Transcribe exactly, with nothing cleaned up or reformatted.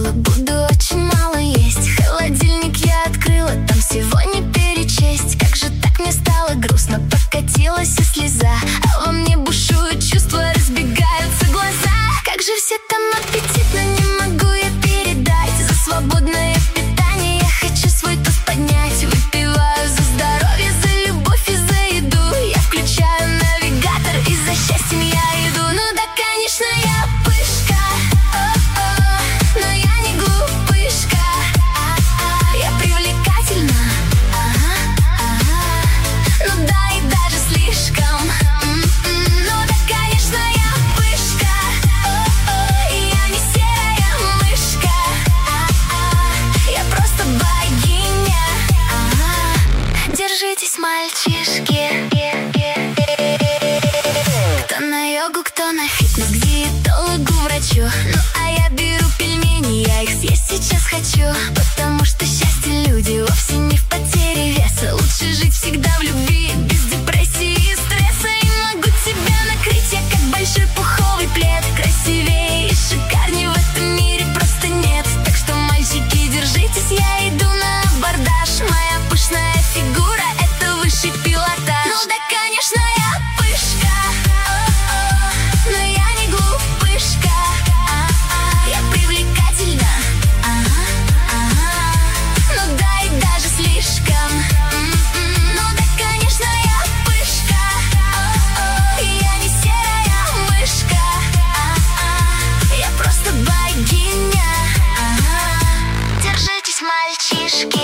забыла, буду очень мало есть. Холодильник я открыла, там всего не перечесть. Как же так мне стало грустно, покатилась и слеза, а во мне бушуют чувства, разбегаются глаза. Как же все там аппетитно, не могу я передать. За свободное питание я хочу свой тост поднять. Выпиваю за здоровье, за любовь и за еду. Я включаю навигатор и за счастьем я иду. Ну да, конечно, я пышка, о-о, но я не глупышка. А-а, я привлекательна, ага, ага. Ну да, и даже слишком. М-м-м. Ну да, конечно, я пышка, о-о, и я не серая мышка. А-а, я просто богиня, ага. Держитесь, мальчишки. Кто на йогу, кто на фитнес, к диетологу, врачу. Ну а я беру пельмени, я их съесть сейчас хочу. Потому что счастье, люди, вовсе не в потере веса. Лучше жить всегда в любви, без депрессии и стресса. И могу тебя накрыть я, как большой пуховый плед. Красивее и шикарнее в этом мире просто нет. Так что, мальчики, держитесь, я иду на абордаж. Моя пышная фигура — это высший пилотаж. Ну да, конечно, я пышка, о-о, но я не глупышка. А-а, я привлекательна, ага, ага. Ну да, и даже слишком. М-м. Ну да, конечно, я пышка, о-о, и я не серая мышка. А-а, я просто богиня, ага. Держитесь, мальчишки.